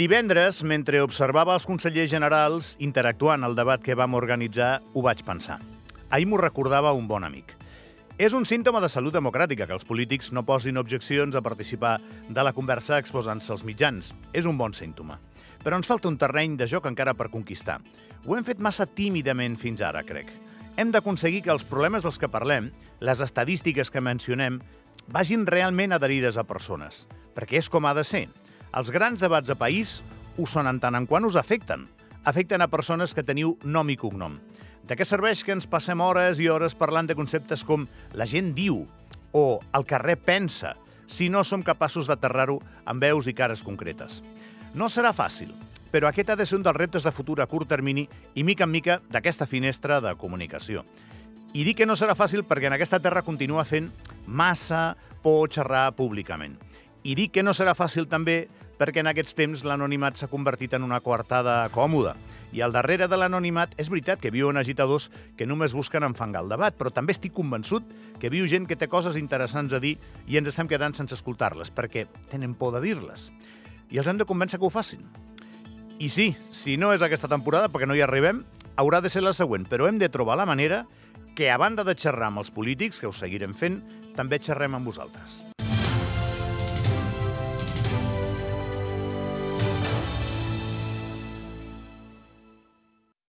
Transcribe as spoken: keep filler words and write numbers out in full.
Divendres, mentre observava els consellers generals interactuant al debat que vam organitzar, ho vaig pensar. Ahir m'ho recordava un bon amic. És un símptoma de salut democràtica que els polítics no posin objeccions a participar de la conversa exposant-se als mitjans. És un bon símptoma. Però ens falta un terreny de joc encara per conquistar. Ho hem fet massa tímidament fins ara, crec. Hem d'aconseguir que els problemes dels que parlem, les estadístiques que mencionem, vagin realment adherides a persones, perquè és com ha de ser. Els grans debats de país ho són en tant en quant us afecten. Afecten a persones que teniu nom i cognom. De què serveix que ens passem hores i hores parlant de conceptes com la gent diu o el carrer pensa, si no som capaços d'aterrar-ho amb veus i cares concretes? No serà fàcil, però aquest ha de ser un dels reptes de futur a curt termini i mica en mica d'aquesta finestra de comunicació. I dic que no serà fàcil perquè en aquesta terra continua fent massa por xerrar públicament. I dic que no serà fàcil també perquè en aquests temps l'anonimat s'ha convertit en una coartada còmoda. I al darrere de l'anonimat és veritat que viuen agitadors que només busquen enfangar el debat, però també estic convençut que viu gent que té coses interessants a dir i ens estem quedant sense escoltar-les, perquè tenen por de dir-les. I els hem de convèncer que ho facin. I sí, si no és aquesta temporada, perquè no hi arribem, haurà de ser la següent, però hem de trobar la manera que, a banda de xerrar amb els polítics, que ho seguirem fent, també xerrem amb vosaltres.